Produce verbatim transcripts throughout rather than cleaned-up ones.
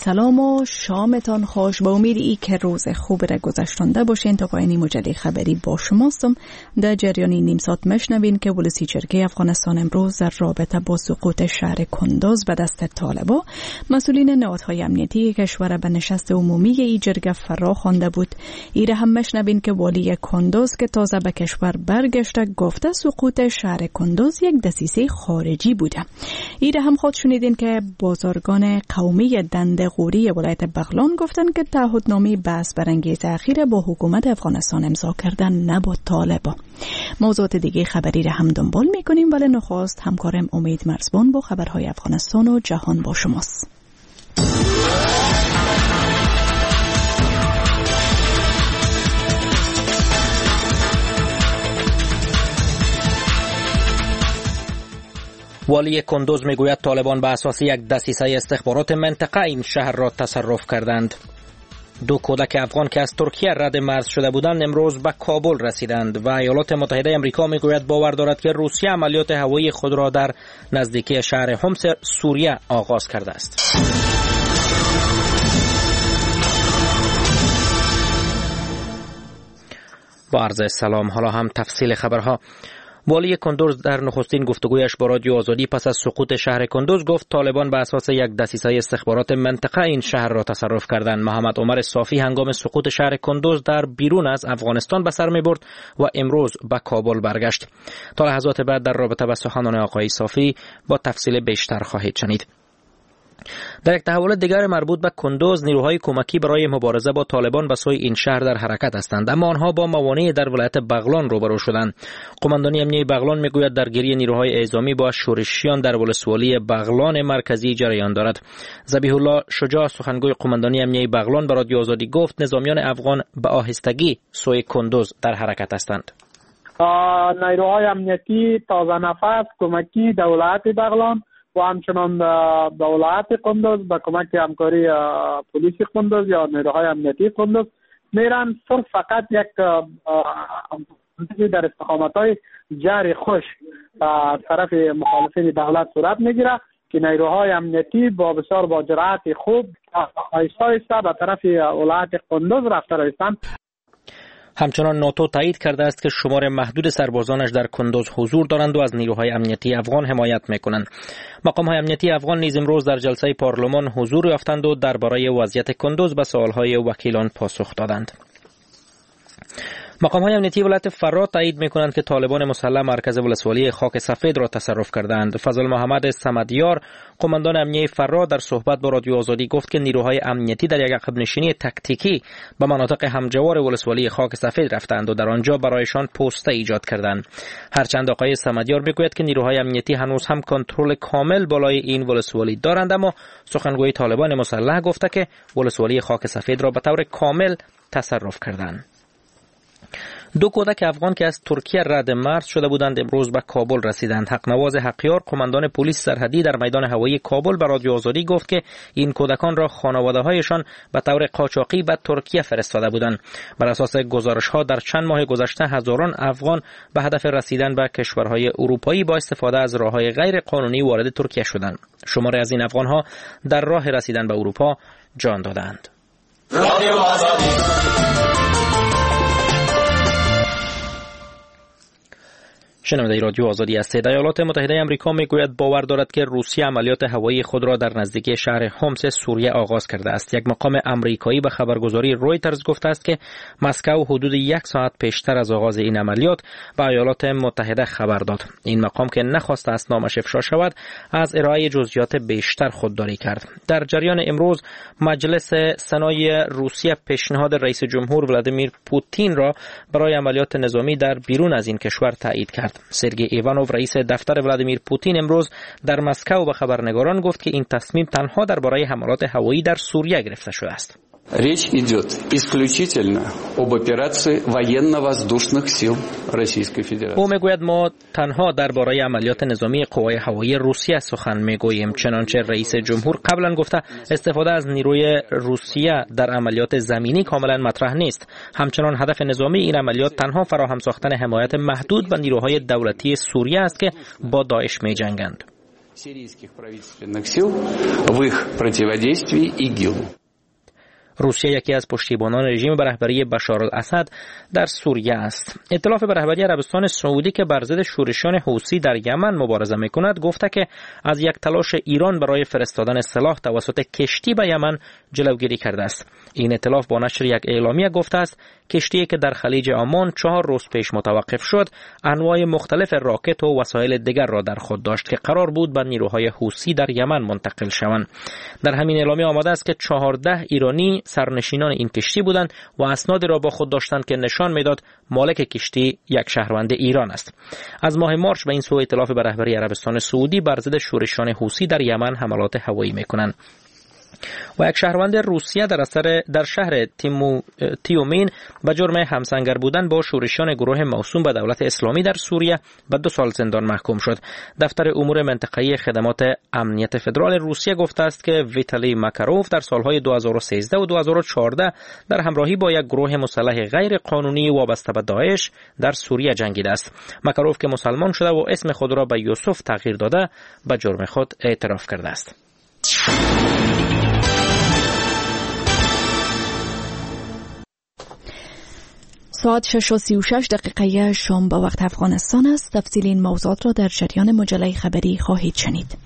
سلام و شامتان خوش. با امید ای که روز خوب را گذشتانده باشین. تا پایانی مجله خبری با شماستم. در جریان نیم ساعت مشنوین که ولسی جرگه افغانستان امروز در رابطه با سقوط شهر کندوز به دست طالبا مسئولین نهادهای امنیتی کشور به نشست عمومی ای جرگه فرا خوانده بود. ای را هم مشنوین که والی کندوز که تازه به کشور برگشته گفته سقوط شهر کندوز یک دسیسه خارجی بوده. ای را هم خود شنیدین که بازرگان قومی دنده غوری ولایت بغلان گفتن که تعهدنامه بحث برانگیز اخیر با حکومت افغانستان امضا کردن نه با طالبا. موضوعات دیگه خبری را هم دنبال میکنیم، ولی نخست همکارم امید مرزبان با خبرهای افغانستان و جهان با شماست. والی کندوز میگوید طالبان به اساس یک دسیسه استخبارات منطقه این شهر را تصرف کردند. دو کودک افغان که از ترکیه رد مرز شده بودند امروز به کابل رسیدند و ایالات متحده آمریکا میگوید باور دارد که روسیه عملیات هوایی خود را در نزدیکی شهر حمص سوریه آغاز کرده است. با عرض سلام، حالا هم تفصیل خبرها. والی کندوز در نخستین گفتگویش با رادیو آزادی پس از سقوط شهر کندوز گفت طالبان به اساس یک دسیسه استخبارات منطقه این شهر را تصرف کردند. محمد عمر صافی هنگام سقوط شهر کندوز در بیرون از افغانستان به سر می‌برد و امروز به کابل برگشت. تا لحظات بعد در رابطه با سخنان آقای صافی با تفصیل بیشتر خواهید شنید. در یک تحول دیگر مربوط به کندوز، نیروهای کمکی برای مبارزه با طالبان به سوی این شهر در حرکت هستند، اما آنها با موانعی در ولایت بغلان روبرو شدند. قماندانی امنیتی بغلان میگوید درگیری نیروهای اعزامی با شورشیان در ولسوالی بغلان مرکزی جریان دارد. ذبیح الله شجاع سخنگوی قماندانی امنیتی بغلان به رادیو آزادی گفت نظامیان افغان به آهستگی سوی کندوز در حرکت هستند. نیروهای امنیتی تازه نفس کمکی دولت بغلان و همچنان دولت کندوز با کمک همکاری پلیس کندوز یا نیروهای امنیتی کندوز میرن صرف فقط یک در استقامت‌های جاری خوش از طرف مخالفین دولت صورت میگیره که نیروهای امنیتی با بسیار با جرأت خوب آهسته آهسته به طرف ولایت کندوز رفته رسیدند. همچنان ناتو تایید کرده است که شمار محدود سربازانش در کندوز حضور دارند و از نیروهای امنیتی افغان حمایت میکنند. مقام‌های امنیتی افغان نیز امروز در جلسه پارلمان حضور یافتند و درباره وضعیت کندوز به سوالهای وکیلان پاسخ دادند. مقام‌های امنیتی ولایت فرات تایید می‌کنند که طالبان مسلح مرکز ولسوالی خاک سفید را تصرف کردند. فضل محمد صمدیار، قماندان امنیتی فرات، در صحبت با رادیو آزادی گفت که نیروهای امنیتی در یک عقب نشینی تکتیکی به مناطق همجوار ولسوالی خاک سفید رفتند و در آنجا برایشان پوسته ایجاد کردند. هرچند آقای صمدیار میگوید که نیروهای امنیتی هنوز هم کنترل کامل بالای این ولسوالی دارند، اما سخنگوی طالبان مسلح گفته که ولسوالی خاک سفید را به طور کامل تصرف کردند. دو کودک افغان که از ترکیه رد مرز شده بودند امروز به کابل رسیدند. حقنواز حقیار، قماندان پلیس سرحدی در میدان هوایی کابل، به رادیو آزادی گفت که این کودکان را خانواده‌هایشان به طور قاچاقی به ترکیه فرستاده بودند. بر اساس گزارش‌ها در چند ماه گذشته هزاران افغان به هدف رسیدن به کشورهای اروپایی با استفاده از راه‌های غیر قانونی وارد ترکیه شدند. شماری از این افغان‌ها در راه رسیدن به اروپا جان دادند. رادیو آزادی. شنونده رادیو آزادی هستید. ایالات متحده آمریکا میگوید باور دارد که روسیه عملیات هوایی خود را در نزدیکی شهر حمص سوریه آغاز کرده است. یک مقام آمریکایی به خبرگزاری رویترز گفته است که مسکو حدود یک ساعت پیشتر از آغاز این عملیات به ایالات متحده خبر داد. این مقام که نخواست است نامش افشا شود، از ارائه جزئیات بیشتر خودداری کرد. در جریان امروز مجلس سنای روسیه پیشنهاد رئیس جمهور ولادیمیر پوتین را برای عملیات نظامی در بیرون از این کشور تایید کرد. سرگئی ایوانوف، رئیس دفتر ولادیمیر پوتین، امروز در مسکو به خبرنگاران گفت که این تصمیم تنها درباره حملات هوایی در سوریه گرفته شده است. Речь идет исключительно об операции военно-воздушных сил Российской Федерации. او میگوید ما تنها درباره عملیات نظامی قوای هوایی روسیه سخن میگوییم. چنانچه رئیس جمهور قبلا گفته استفاده از نیروی روسیه در عملیات زمینی کاملا مطرح نیست. همچنان هدف نظامی این عملیات تنها فراهم ساختن حمایت محدود به نیروهای دولتی سوریه است که با داعش میجنگند. сирийских правительственных сил в их противодействии ИГИЛу. روسیه یکی از پشتیبانان رژیم به رهبری بشار الاسد در سوریه است. ائتلاف به رهبری عربستان سعودی که بر ضد شورشیان حوثی در یمن مبارزه می‌کند گفته که از یک تلاش ایران برای فرستادن سلاح توسط کشتی به یمن جلوگیری کرده است. این ائتلاف با نشر یک اعلامیه گفته است کشتی که در خلیج عمان چهار روز پیش متوقف شد انواع مختلف راکت و وسایل دیگر را در خود داشت که قرار بود به نیروهای حوثی در یمن منتقل شوند. در همین اعلامیه آمده است که چهارده ایرانی سرنشینان این کشتی بودند و اسنادی را با خود داشتند که نشان میداد مالک کشتی یک شهروند ایران است. از ماه مارس به این سو ائتلاف به رهبری عربستان سعودی بر ضد شورشیان حوثی در یمن حملات هوایی میکنند. و یک شهروند روسیه در اثر در شهر تیمو تیومین به جرم همسنگر بودن با شورشیان گروه موسوم به دولت اسلامی در سوریه به دو سال زندان محکوم شد. دفتر امور منطقه‌ای خدمات امنیت فدرال روسیه گفته است که ویتالی ماکاروف در سالهای دو هزار و سیزده و دو هزار و چهارده در همراهی با یک گروه مسلح غیر قانونی وابسته به داعش در سوریه جنگیده است. ماکاروف که مسلمان شده و اسم خود را به یوسف تغییر داده به جرم خود اعتراف کرده است. ساعت شش و سی و شش دقیقه شام به وقت افغانستان است. تفصیل این موضوعات را در جریان مجله خبری خواهید شنید.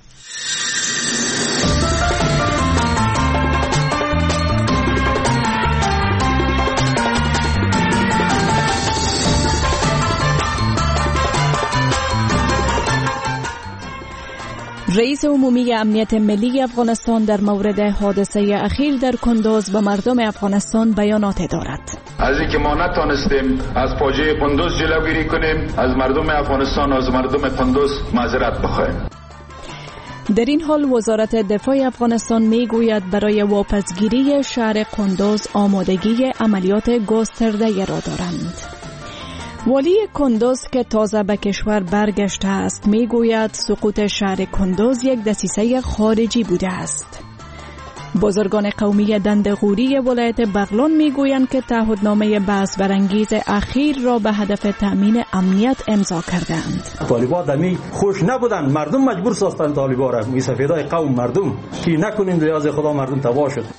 رئیس عمومی امنیت ملی افغانستان در مورد حادثه اخیر در کندوز به مردم افغانستان بیانات دارد. از اینکه ما نتانستیم از فاجعه کندوز جلوگیری کنیم، از مردم افغانستان و از مردم کندوز معذرت بخواهیم. در این حال وزارت دفاع افغانستان میگوید برای واپسگیری شهر کندوز آمادگی عملیات گسترده را دارند. والی کندوز که تازه به کشور برگشته است میگوید سقوط شهر کندوز یک دسیسه خارجی بوده است. بزرگان قومی دندغوری ولایت بغلان میگویند که تعهدنامه بحث برانگیز اخیر را به هدف تامین امنیت امضا کردند. طالبان دمی خوش نبودند، مردم مجبور ساختند طالبان را. می سفیدای قوم مردم که نکنین ریاض خدا مردم تباه شد.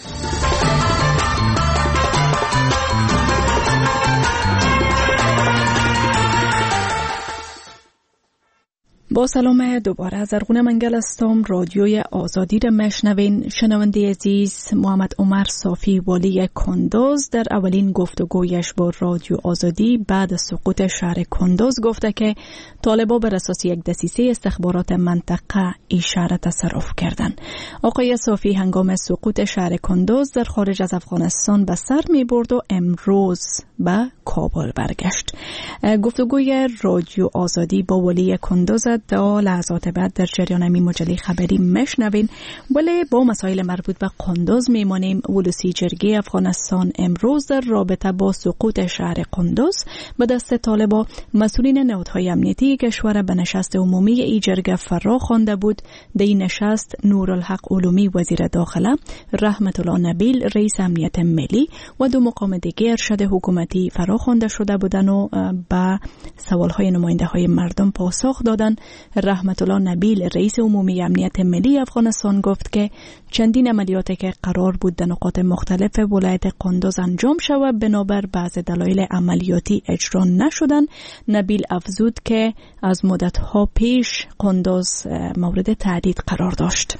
با سلام دوباره از ارغون منگل هستم. رادیوی آزادی را مشنوین. شنونده عزیز، محمد عمر صافی والی کندوز در اولین گفتگویش با رادیو آزادی بعد از سقوط شهر کندوز گفته که طالبان بر اساس یک دسیسه استخبارات منطقه این شهر تصرف کردند. آقای صافی هنگام سقوط شهر کندوز در خارج از افغانستان به سر می برد و امروز به کابل برگشت. گفتگوی رادیو آزادی با والی کندوز تا لحظات بعد در جریان می مجله خبری مشنوین. ولی با مسائل مربوط به کندوز میمانیم. ولسی جرگه افغانستان امروز در رابطه با سقوط شهر کندوز به دست طالبان مسئولین نهادهای امنیتی کشور به نشست عمومی ای جرگه فرا خوانده بود. در این نشست نورالحق علومی وزیر داخله، رحمت الله نبیل رئیس امنیت ملی و دو مقام دیگر ارشد حکومتی فرا خوانده شده بودند و به سوالهای نماینده های مردم پاسخ دادند. رحمت الله نبیل رئیس عمومی امنیت ملی افغانستان گفت که چندین عملیاتی که قرار بود در نقاط مختلف ولایت کندوز انجام شود بنابر بعض دلایل عملیاتی اجرا نشدند. نبیل افزود که از مدت‌ها پیش کندوز مورد تهدید قرار داشت.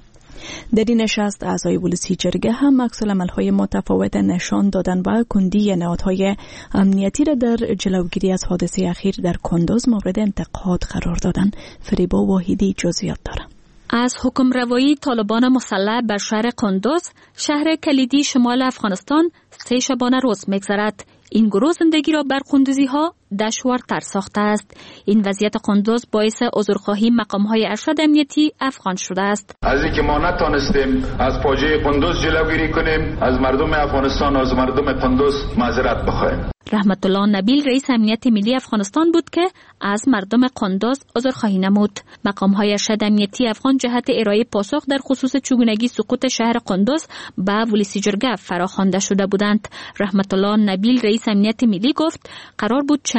در این نشست اعضای ولسی جرگه هم عکس العمل‌های متفاوت نشان دادند و کندی نهادهای امنیتی را در جلوگیری از حادثه اخیر در کندوز مورد انتقاد قرار دادند. فریبا واحدی جزئیات دارد. از حکم روایی طالبان مسلح بر شهر کندوز، شهر کلیدی شمال افغانستان، سه شبانه روز می‌گذرد. این گروه زندگی را بر کندوزی ها دشوارتر ساخته است. این وضعیت کندوز باعث عذرخواهی مقام‌های ارشد امنیتی افغان شده است. از اینکه ما نتانستیم از فاجعه کندوز جلوگیری کنیم، از مردم افغانستان و از مردم کندوز معذرت بخواهیم. رحمت الله نبیل رئیس امنیت ملی افغانستان بود که از مردم کندوز عذرخواهی نمود. مقام‌های ارشد امنیتی افغان جهت ارائه پاسخ در خصوص چگونگی سقوط شهر کندوز به ولسی جرگه فراخوانده شده بودند. رحمت الله نبیل رئیس امنیت ملی گفت قرار بود چند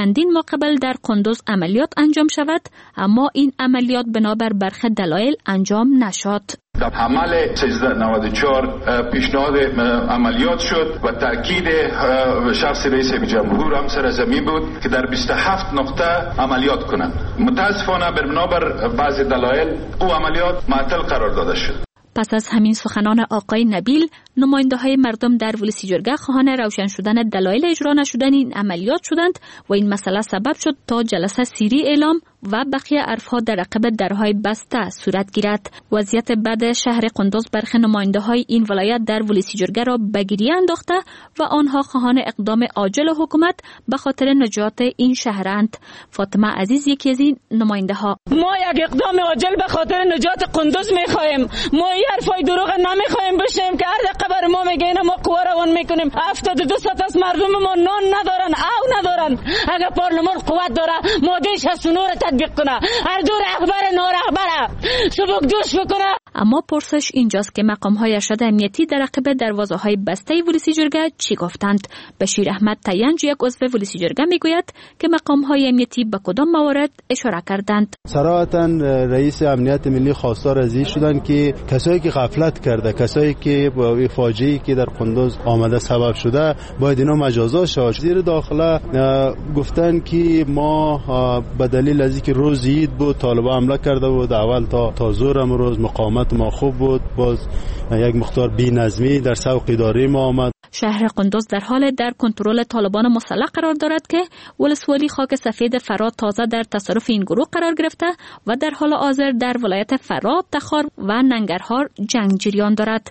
چندین ماه قبل در قندوز عملیات انجام شود، اما این عملیات بنابر برخی دلایل انجام نشد. در عمل سیزده نود و چهار پیشنهاد عملیات شد و تاکید شخص رئیس جمهور هم سر زمین بود که در بیست و هفت نقطه عملیات کنند. متاسفانه بنابر بعض دلایل او عملیات معطل قرار داده شد. پس از همین سخنان آقای نبیل، نماینده های مردم در ولسی جرگه خواهان روشن شدن دلایل اجرا نشدن این عملیات شدند و این مسئله سبب شد تا جلسه سیری اعلام و بقیه عرفها در عقب درهای بسته صورت گیرد. وضعیت بد شهر قندوز برخی نماینده های این ولایت در ولسی جرگه را به گریه انداخته و آنها خواهان اقدام عاجل حکومت به خاطر نجات این شهرند. فاطمه عزیز یکی از این نماینده ها: ما یک اقدام عاجل به خاطر نجات قندوز میخواهیم. ما این حرفای دروغ نمیخواهیم بشنویم که هر دقیقه بر ما میگه اینا ما قوا روان میکنیم. هفتاد و دو ساعت از مردم ما نان ندارن، او ندارن. اگر پارلمان قوت داره ماده شصت و نه را تطبیق کنه، هر دو رهبر نارهبر سبک دوش بکنه. اما پرسش اینجاست که مقام های ارشد امنیتی در عقب دروازه های بسته ولسی جرگه چی گفتند؟ بشیر احمد تینج، یک عضو ولسی جرگه، میگوید که مقام های امنیتی به کدام موارد اشاره کردند. صراحتا رئیس امنیت ملی خواستار از این شدند که کسایی که غفلت کرده، کسایی که با فاجعه‌ای که در قندوز آمده سبب شده، باید اینا مجازات شود. وزیر داخله گفتن که ما به دلیل از اینکه روز عید بود طالبان حمله کرده بود، اول تا تا ظهر امروز مقاومت ما خوب بود، باز یک مقدار بی‌نظمی در سوق اداری ما آمد. شهر قندوز در حال در کنترل طالبان مسلح قرار دارد که ولسوالی خاک سفید فرات تازه در تصرف این گروه قرار گرفته و در حال حاضر در ولایت فرات، تخار و ننگرهار جنگ جریان دارد.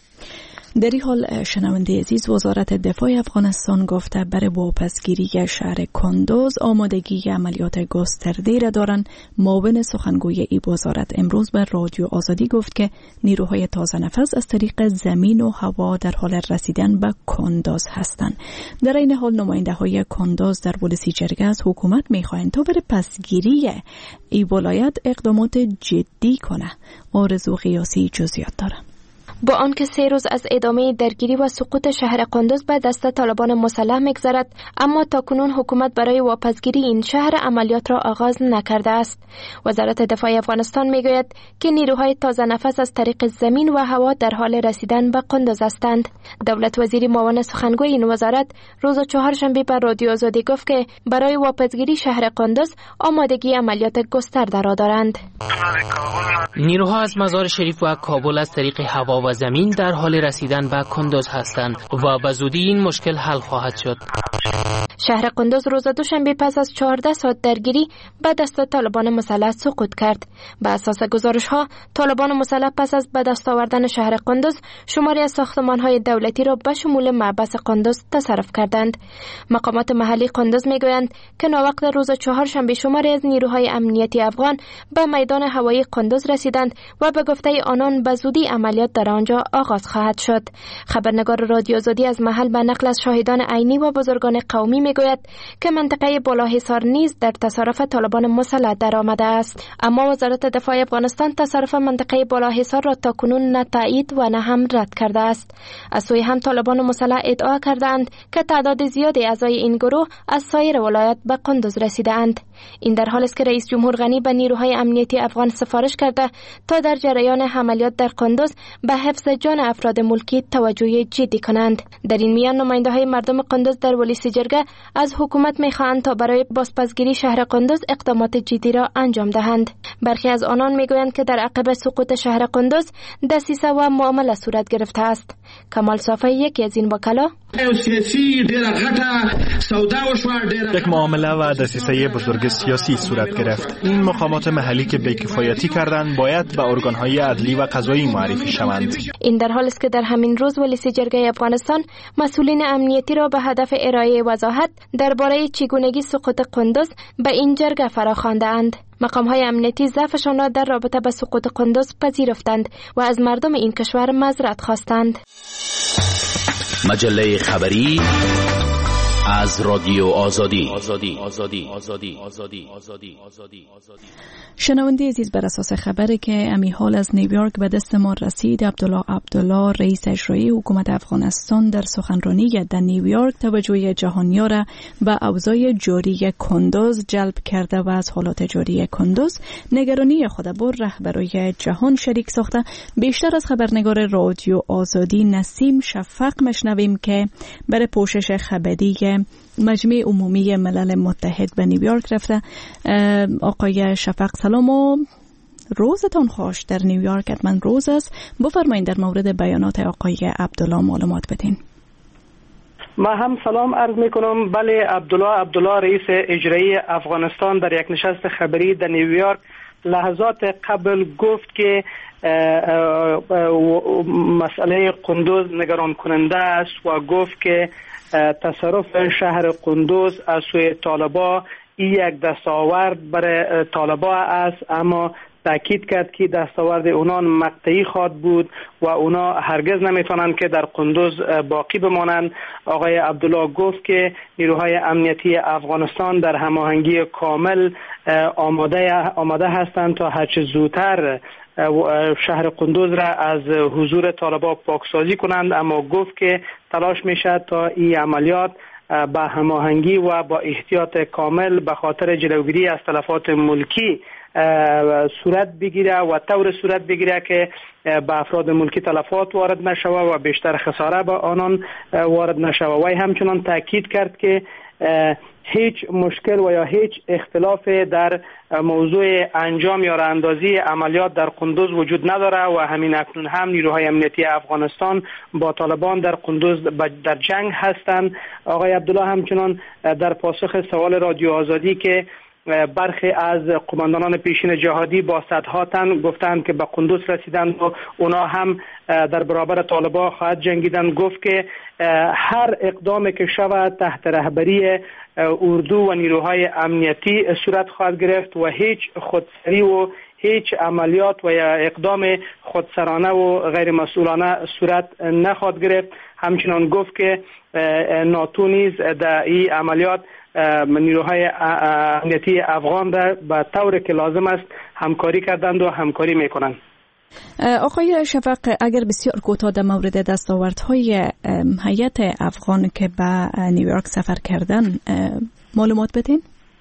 در این حال شنونده عزیز، وزارت دفاع افغانستان گفته برای واپسگیری شهر کندوز آمادگی عملیات گسترده را دارند. معاون سخنگوی این وزارت امروز به رادیو آزادی گفت که نیروهای تازه نفس از طریق زمین و هوا در حال رسیدن به کندوز هستند. در این حال نماینده های کندوز در ولسی جرگه از حکومت میخواهند تا برای پسگیری این ولایت اقدامات جدی کنه. آرزو قیاسی جزئیات داره. با آنکه سه روز از ادامه درگیری و سقوط شهر قندوز به دست طالبان مسلح می‌گذرد، اما تاکنون حکومت برای واپسگیری این شهر عملیات را آغاز نکرده است. وزارت دفاع افغانستان میگوید که نیروهای تازه نفس از طریق زمین و هوا در حال رسیدن به قندوز هستند. دولت وزیر معاون سخنگوی این وزارت روز چهارشنبه بر رادیو آزادی گفت که برای واپسگیری شهر قندوز آمادگی عملیات گسترده را دارند. نیروها از مزار شریف و کابل از طریق هوا و زمین در حال رسیدن به کندوز هستند و به زودی این مشکل حل خواهد شد. شهر قندوز روز دوشنبه پس از چهارده ساعت درگیری به دست طالبان مسلح سقوط کرد. به اساس گزارش ها، طالبان مسلح پس از به دست آوردن شهر قندوز شماری از ساختمان های دولتی را به شمول معبد قندوز تصرف کردند. مقامات محلی قندوز میگویند که ناوقت روز چهارشنبه شماری از نیروهای امنیتی افغان به میدان هوایی قندوز رسیدند و به گفته آنان به زودی عملیات در آنجا آغاز خواهد شد. خبرنگار رادیو آزادی از محل به نقل از شاهدان عینی و بزرگان قومی میگوید که منطقه بالاحصار نیز در تصرف طالبان مسلح در آمده است، اما وزارت دفاع افغانستان تصرف منطقه بالاحصار را تاکنون نه تایید و نه هم رد کرده است. از سوی هم طالبان مسلح ادعا کردند که تعداد زیادی اعضای این گروه از سایر ولایات به قندوز رسیده اند. این در حالی است که رئیس جمهور غنی به نیروهای امنیتی افغان سفارش کرده تا در جریان عملیات در قندوز به حفظ جان افراد ملکی توجه جدی کنند. در این میان نماینده‌های مردم قندوز در ولسی جرگه از حکومت می‌خواهند تا برای بازپسگیری شهر قندوز اقدامات جدی را انجام دهند. برخی از آنان میگویند که در عقب سقوط شهر قندوز دسیسه و معامله صورت گرفته است. کمال صافی یکی از این وکلا: یک معامله و دسیسه بزرگ سیاسی صورت گرفت. این مقامات محلی که بی‌کفایتی کردند باید به ارگان‌های عدلی و قضایی معرفی شوند. این در حالی است که در همین روز ولسی جرگه افغانستان مسئولین امنیتی را به هدف ارائه وضاحت درباره چگونگی سقوط قندوز به این جرگه فراخواندند. مقام‌های امنیتی ضعفشان را در رابطه با سقوط قندوز پذیرفتند و از مردم این کشور معذرت خواستند. مجله خبری از رادیو آزادی. آزادی آزادی آزادی آزادی آزادی آزادی شنونده عزیز، بر اساس خبری که امی حال از نیویورک به دست ما رسید، عبدالله عبدالله رئیس اجرایی حکومت افغانستان در سخنرانی در نیویورک توجه جهانیان را به اوضاع جاری کندوز جلب کرده و از حالات جاری کندوز نگرانی خود با رهبرای جهان شریک ساخته. بیشتر از خبرنگار رادیو آزادی نسیم شفق مشنویم که برای پوشش خبری مجمع عمومی ملل متحد به نیویورک رفته. آقای شفق سلام و روزتان خوش. در نیویورک حتما روز است، بفرمایید در مورد بیانات آقای عبدالله معلومات بدین. ما هم سلام عرض میکنم. بله، عبدالله عبدالله رئیس اجرایی افغانستان در یک نشست خبری در نیویورک لحظات قبل گفت که مسئله قندوز نگران کننده است و گفت که تصرف شهر قندوز از سوی طالبا این یک دستاورد برای طالبا است، اما تاکید کرد که دستاورد اونان مقطعی خواهد بود و اونا هرگز نمیتونن که در قندوز باقی بمانند. آقای عبدالله گفت که نیروهای امنیتی افغانستان در هماهنگی کامل آماده آماده هستند تا هرچه زودتر شهر قندوز را از حضور طالبا پاکسازی کنند، اما گفت که تلاش میشه تا این عملیات با هماهنگی و با احتیاط کامل به خاطر جلوگیری از تلفات ملکی صورت بگیره و طور صورت بگیره که به افراد ملکی تلفات وارد نشوه و بیشتر خساره به آنان وارد نشوه. و همچنان تاکید کرد که هیچ مشکل و یا هیچ اختلاف در موضوع انجام یا راهاندازی عملیات در قندوز وجود نداره و همین اکنون هم نیروهای امنیتی افغانستان با طالبان در قندوز در جنگ هستند. آقای عبدالله همچنان در پاسخ سوال رادیو آزادی که برخی از قماندانان پیشین جهادی با صدها تن گفتند که به قندوز رسیدند و اونا هم در برابر طالبان خواهد جنگیدند، گفت که هر اقدامی که شود تحت رهبری اردو و نیروهای امنیتی صورت خواهد گرفت و هیچ خودسری و هیچ عملیات و یا اقدام خودسرانه و غیر مسئولانه صورت نخواهد گرفت. همچنان گفت که ناتو نیز در این عملیات نیروهای امنیتی افغان را به طوری که لازم است همکاری کردند و همکاری میکنند. آقای شفق، اگر بسیار کوتاه در مورد دستاوردهای هیئت افغان که به نیویورک سفر کردن معلومات بدین؟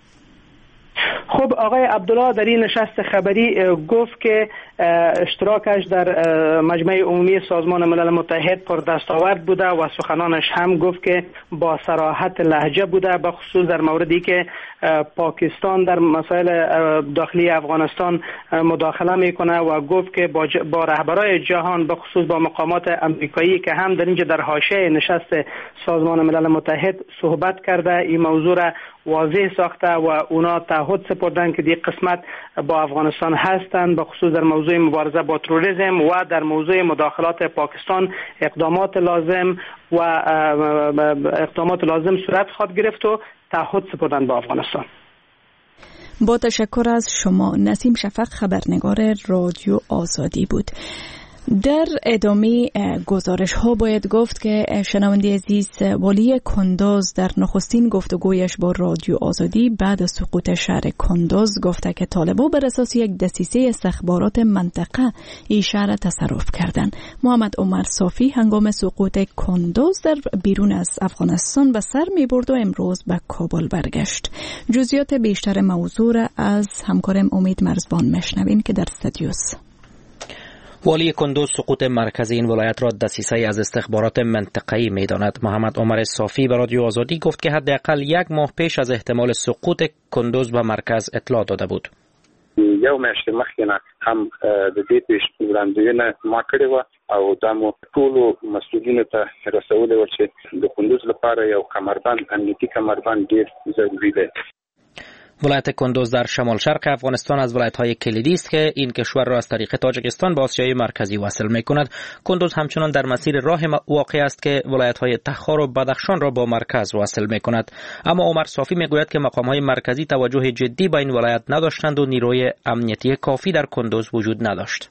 خب، آقای عبدالله در این نشست خبری گفت که اشتراکش در مجمع عمومی سازمان ملل متحد پر دستاورد بوده و سخنانش هم گفت که با صراحت لهجه بوده، به خصوص در موردی که پاکستان در مسائل داخلی افغانستان مداخله میکنه و گفت که با, با رهبرای جهان به خصوص با مقامات امریکایی که هم در اینجا در حاشیه نشست سازمان ملل متحد صحبت کرده این موضوع را واضح ساخته و اونا تعهد سپردن که دی قسمت با افغانستان هستند، به خصوص در موضوع مبارزه با تروریسم و در موضوع مداخلات پاکستان اقدامات لازم و اقدامات لازم صورت خواهد گرفت و تعهد سپردن با افغانستان. با تشکر از شما. نسیم شفق، خبرنگار رادیو آزادی بود. در ادامه گزارش ها باید گفت که شنونده عزیز، والی کندوز در نخستین گفتگویش با رادیو آزادی بعد از سقوط شهر کندوز گفته که طالبان بر اساس یک دسیسه استخبارات منطقه این شهر تصرف کردند. محمد عمر صافی هنگام سقوط کندوز در بیرون از افغانستان به سر می برد و امروز به کابل برگشت. جزئیات بیشتر موضوع را از همکارم امید مرزبان مشنوین که در استودیوست. والی کندوز سقوط مرکز این ولایت را دسیسه از استخبارات منطقه‌ای می‌داند. محمد عمر صافی به رادیو آزادی گفت که حداقل یک ماه پیش از احتمال سقوط کندوز به مرکز اطلاع داده بود. یو میاشت مخکې نه هم د دې پیش وړاندوینه ما کړې وه او دا مو ټولو مسؤلینو ته رسولې وه چې د کندوز لپاره یو کمربند امنیتي کمربند ډېر ضروري دی. ولایت کندوز در شمال شرق افغانستان از ولایت‌های کلیدی است که این کشور را از طریق تاجیکستان به آسیای مرکزی وصل می‌کند. کندوز همچنان در مسیر راه واقع است که ولایت‌های تخار و بدخشان را با مرکز وصل می‌کند. اما عمر صافی می‌گوید که مقام‌های مرکزی توجه جدی به این ولایت نداشتند و نیروی امنیتی کافی در کندوز وجود نداشت.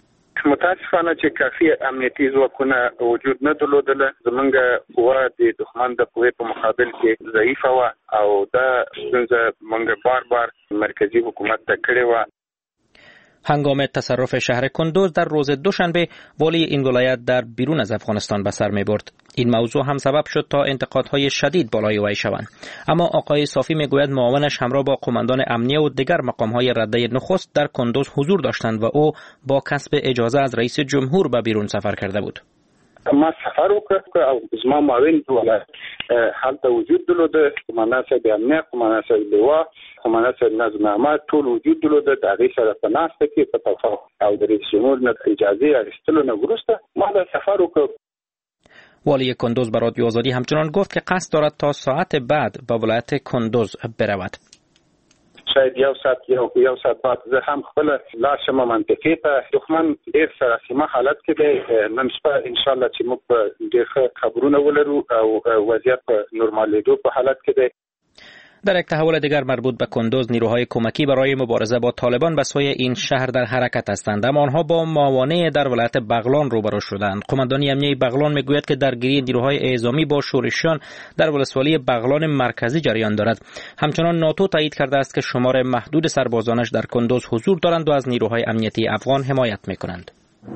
متاسفانه چې کافي امنیتي ځواکونه وجود نه درلودل. زمونږ قوه د دښمن د قوې په مقابل کې ضعیفه وه او دا ستونزه مونږ بار بار مرکزی حکومت ته کړې وه. هنگام تصرف شهر کندوز در روز دوشنبه والی این ولایت در بیرون از افغانستان به سر می برد. این موضوع هم سبب شد تا انتقادهای شدید بالای وی شوند. اما آقای صافی می گوید معاونش همراه با قماندان امنیه و دیگر مقامهای رده نخست در کندوز حضور داشتند و او با کسب اجازه از رئیس جمهور به بیرون سفر کرده بود. ما سفر وکړ او زما معاون ولایت حالت وجود درلوده، قماندان صاحب امنیه، قماندان صاحب لوا، قماندان صاحب نظم عامه ټول وجود درلوده. د هغې سره په ناسته کې په توافق او د رئیس جمهور نه اجازه اخیستلو نه وروسته ما دا سفر وکړ. والی کندوز به رادیو آزادی همچنان گفت که قصد دارد تا ساعت بعد به ولایت کندوز برود. شاید یو ساعت یو یو ساعت بعد زه هم خپل لاړ شم منطقې ته. دښمن ډېر سراسیمه حالت کې دی. نن شپه انشاءالله چې موږ ډېر ښه خبرونه ولرو او وضعیت په نورمالېدو په حالت کې دی. در یک تحول دیگر مربوط به کندوز، نیروهای کمکی برای مبارزه با طالبان به سوی این شهر در حرکت هستند، اما آنها با موانع در ولایت بغلان روبرو شدند. قماندان امنیه بغلان میگوید که درگیری نیروهای اعزامی با شورشیان در ولسوالی بغلان مرکزی جریان دارد. همچنان ناتو تایید کرده است که شمار محدود سربازانش در کندوز حضور دارند و از نیروهای امنیتی افغان حمایت میکنند.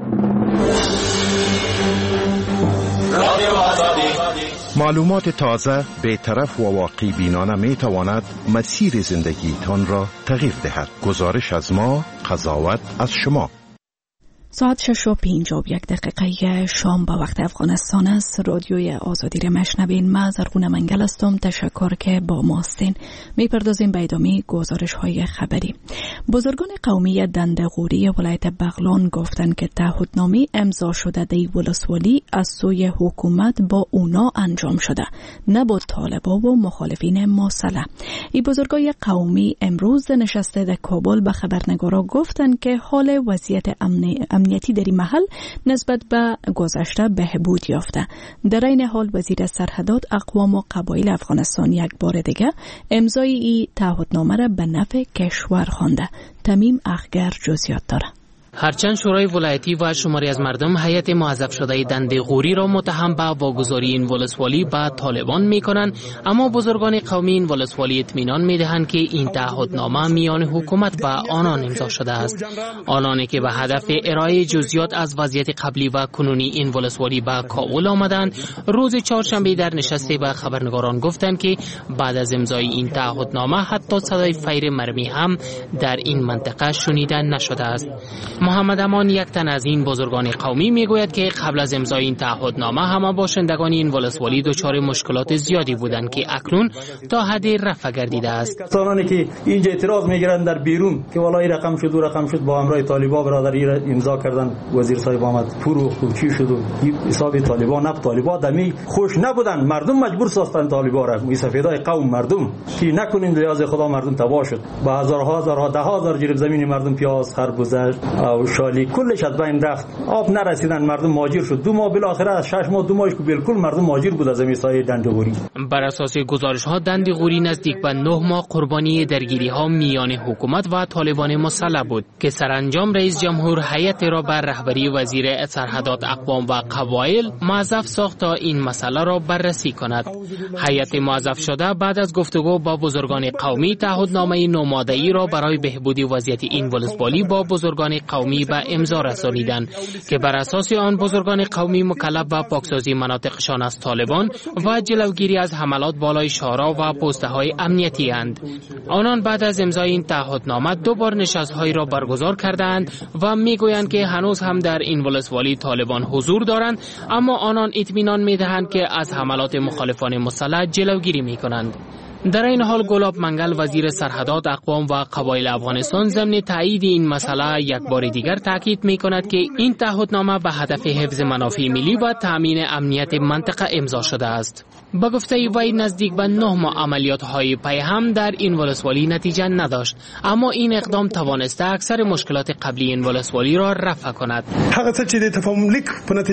معلومات تازه، بی‌طرف و واقعی بینانه می تواند مسیر زندگیتان را تغییر دهد. گزارش از ما، قضاوت از شما. ساعت شش و پنجاه و یک دقیقه شام به وقت افغانستان است. رادیوی آزادی را مشنوین. من زرغونه منگل هستم. تشکر که با ما هستین. میپردازیم به ادامه گزارش های خبری. بزرگان قومی دنده‌غوری ولایت بغلان گفتند که تعهدنامه امضا شده در ولسوالی از سوی حکومت با اونا انجام شده، نه با طالبا و مخالفین مسلح. این بزرگای قومی امروز نشسته در کابل به خبرنگارا گفتند که حال وضعیت امنی امنیتی در این محل نسبت به گذشته بهبود یافته. در این حال وزیر سرحدات، اقوام و قبایل افغانستان یک بار دیگه امضای این تعهدنامه را به نفع کشور خوانده. تمیم اخگر جزئیات داره. هرچند شورای ولایتی و شماری از مردم هیئت موظف شده دنده‌غوری را متهم به واگذاری این ولسوالی به طالبان می‌کنند، اما بزرگان قومی این ولسوالی اطمینان می‌دهند که این تعهدنامه میان حکومت و آنان امضا شده است. آنانی که به هدف ارائه جزئیات از وضعیت قبلی و کنونی این ولسوالی به کابل آمدند، روز چهارشنبه در نشستی به خبرنگاران گفتند که بعد از امضای این تعهدنامه حتی صدای فیر مرمی هم در این منطقه شنیده نشده است. محمد امان، یک تن از این بزرگان قومی، میگوید که قبل از امضای این تعهدنامه همه باشندگان این ولسوالی دچار مشکلات زیادی بودند که اکنون تا حد رفع گردیده است. کسانی که اینجا اعتراض میگیرند در بیرون که والای رقم شد و رقم شد با همراه طالبا برادری را امضا کردن، وزیر صاحب آمد فروخت و چی شد و حساب طالبا نب طالبا دمی خوش نبودند. مردم مجبور ساختن طالبا را. می سفیدای قوم مردم که نکنین ریاض خدا مردم تباه شد. با هزارها هزارها ده هزار جریب زمین مردم پیاز خربزه و شالی کلش از بین رفت. آب نرسیدن، مردم مهاجر شد. دو ماه بالاخره از شش ماه دو ماهش که بالکل مردم مهاجر بود از زمین‌های دنده‌غوری. بر اساس گزارش‌ها دنده‌غوری نزدیک به نه ماه قربانی درگیری‌ها میان حکومت و طالبان مسلح بود که سرانجام رئیس جمهور هیئت را بر رهبری وزیر سرحدات، اقوام و قبایل موظف ساخت تا این مسئله را بررسی کند. هیئت موظف شده بعد از گفتگو با بزرگان قومی تعهدنامه نوماده‌ای را برای بهبودی وضعیت این ولسوالی با بزرگان قومی به امضا رسانیدند که بر اساس آن بزرگان قومی مکلف به پاکسازی مناطقشان از طالبان و جلوگیری از حملات بالای شهرها و پست‌های امنیتی اند. آنان بعد از امضای این تعهدنامه دو بار نشست‌هایی را برگزار کردند و میگویند که هنوز هم در این ولسوالی طالبان حضور دارند، اما آنان اطمینان میدهند که از حملات مخالفان مسلح جلوگیری میکنند. در این حال گلاب منگل، وزیر سرحدات، اقوام و قبایل افغانستان، ضمن تایید این مسئله یک بار دیگر تاکید می کند که این تعهدنامه به هدف حفظ منافع ملی و تامین امنیت منطقه امضا شده است. با گفته وی نزدیک به نه ماه عملیات های پیهم در این ولسوالی نتیجه نداشت، اما این اقدام توانسته اکثر مشکلات قبلی این ولسوالی را رفع کند.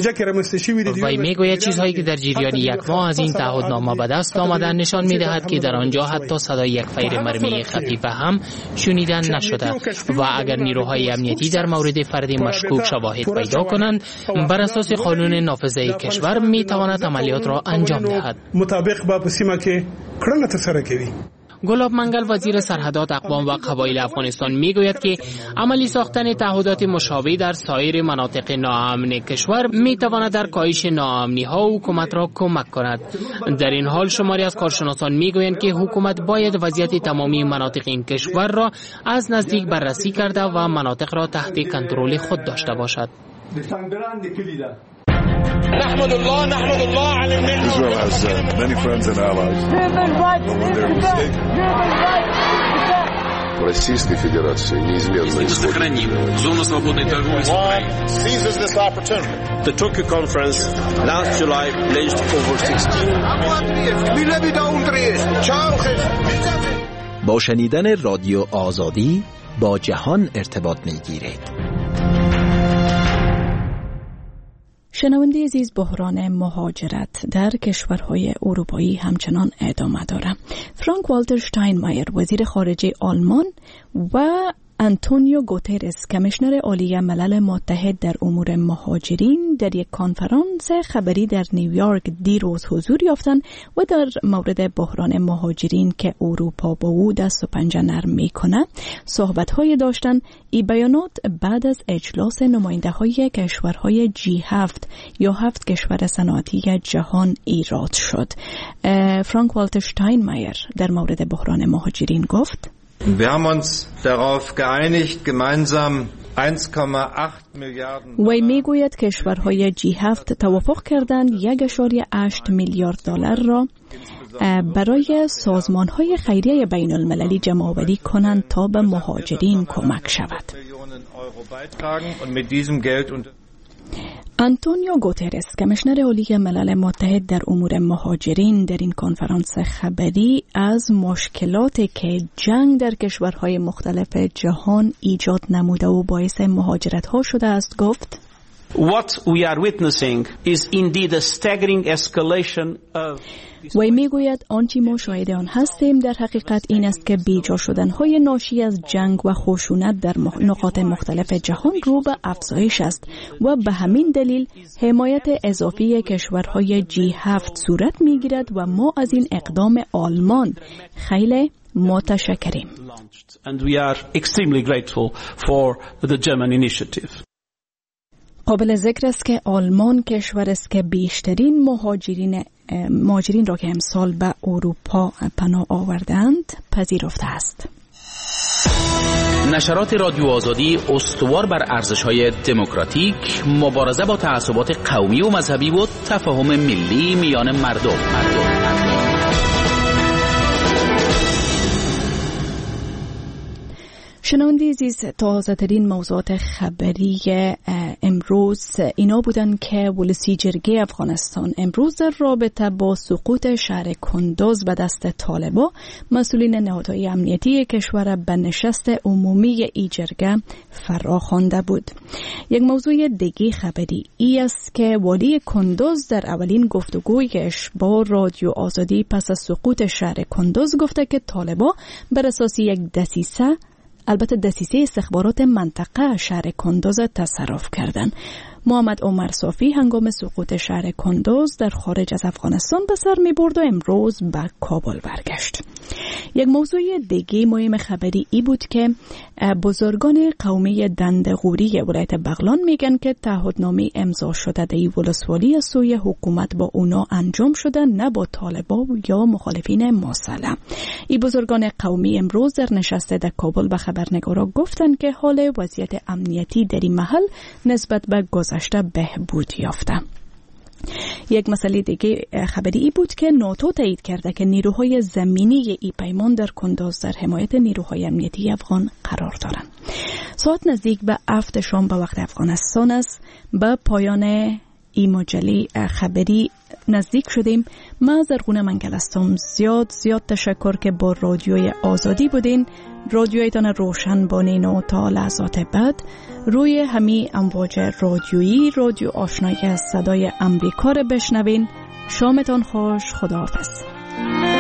وی میگوید چیزهایی که در جریان یک ماه از این تعهدنامه به دست آمده نشان میدهد که در در آنجا حتی صدای یک فیر مرمی خفیف هم شنیدن نشده و اگر نیروهای امنیتی در مورد فرد مشکوک شواهد پیدا کنند، بر اساس قانون نافذه کشور می تواند عملیات را انجام دهد. مطابق با پسیما که کړنه ترسره کوي. گلاب منگل وزیر سرحدات اقوام و قبایل افغانستان میگوید که عملی ساختن تعهدات مشابه در سایر مناطق ناامن کشور میتواند در کاهش ناامنی ها حکومت را کمک کند. در این حال شماری از کارشناسان میگویند که حکومت باید وضعیت تمامی مناطق این کشور را از نزدیک بررسی کرده و مناطق را تحت کنترل خود داشته باشد. نحمد الله نحمد الله على النعمة. Israel has uh, many friends and allies. В Российской Федерации неизменно исходит. Зона свободной торговли с Украиной. Seizes this opportunity. The Tokyo conference last July pledged over sixteen. با شنیدن رادیو آزادی با جهان ارتباط میگیرید. شنونده عزیز، بحران مهاجرت در کشورهای اروپایی همچنان ادامه دارد. فرانک والتر شتاینمایر وزیر خارجه آلمان و آنتونیو گوترس کمیشنر عالی ملل متحد در امور مهاجرین در یک کنفرانس خبری در نیویورک دیروز حضور یافتند و در مورد بحران مهاجرین که اروپا با او دست و پنجه نرم می‌کند صحبت‌های داشتند. این بیانات بعد از اجلاس نماینده‌های کشورهای جی هفت یا هفت کشور صنعتی جهان ایراد شد. فرانک والتر شتاینمایر در مورد بحران مهاجرین گفت: Wir haben uns darauf geeinigt, gemeinsam eins Komma acht Milliarden. وی میگوید کشورهای جی هفت توافق کردند یک ممیز هشت میلیارد دلار را برای سازمانهای خیریه بین المللی جمع آوری کنند تا به مهاجرین کمک شود. آنتونیو گوترس کمیشنر عالی ملل متحد در امور مهاجرین در این کنفرانس خبری از مشکلاتی که جنگ در کشورهای مختلف جهان ایجاد نموده و باعث مهاجرت ها شده است گفت: What we are witnessing is indeed a staggering escalation of وی میگوید آنچه ما شاهد آن هستیم در حقیقت این است که بیجا شدنهای ناشی از جنگ و خشونت در نقاط مختلف جهان رو به افزایش است و به همین دلیل حمایت اضافی کشورهای جی هفت صورت میگیرد و ما از این اقدام آلمان خیلی متشکریم. And we are extremely grateful for the German initiative. قابل ذکر است که آلمان کشور است که بیشترین مهاجرین مهاجرین را که امسال به اروپا پناه آوردند پذیرفته است. نشرات رادیو آزادی استوار بر ارزش‌های دموکراتیک، مبارزه با تعصبات قومی و مذهبی و تفاهم ملی میان مردم. مردم. شنونده عزیز، تازه ترین موضوعات خبری امروز اینا بودن که ولسی جرگه افغانستان امروز در رابطه با سقوط شهر کندوز به دست طالبان مسئولین نهادهای امنیتی کشور به نشست عمومی ای جرگه فرا خوانده بود. یک موضوع دیگه خبری ای است که والی کندوز در اولین گفتگویش با رادیو آزادی پس از سقوط شهر کندوز گفته که طالبان بر اساس یک دسیسه البته دسیسه استخبارات منطقه شهر کندوز تصرف کردند. محمد عمر صافی هنگام سقوط شهر کندوز در خارج از افغانستان به سر می برد و امروز به کابل برگشت. یک موضوع دیگه مهم خبری ای بود که بزرگان قومی دندغوری ولایت بغلان میگن که تعهدنامه امضا شده در ولسوالی از سوی حکومت با اونا انجام شده، نه با طالبان یا مخالفین مسلح. این بزرگان قومی امروز در نشست در کابل به خبرنگارا گفتن که حال وضعیت امنیتی در این محل نسبت به گذشته بهبود یافته. یک مسئله دیگه خبری ای بود که ناتو تایید کرده که نیروهای زمینی ای پیمان در کندوز در حمایت نیروهای امنیتی افغان قرار دارند. ساعت نزدیک به هفت شام به وقت افغانستان است. به پایان این مجله خبری نزدیک شدیم. ما زرغونه منگل هستم. زیاد زیاد تشکر که با رادیوی آزادی بودین. رادیویتان روشن بانین و تا لحظات بعد روی همی امواج رادیویی رادیو آشنایی از صدای امریکا رو بشنوین. شامتان خوش. خداحافظ.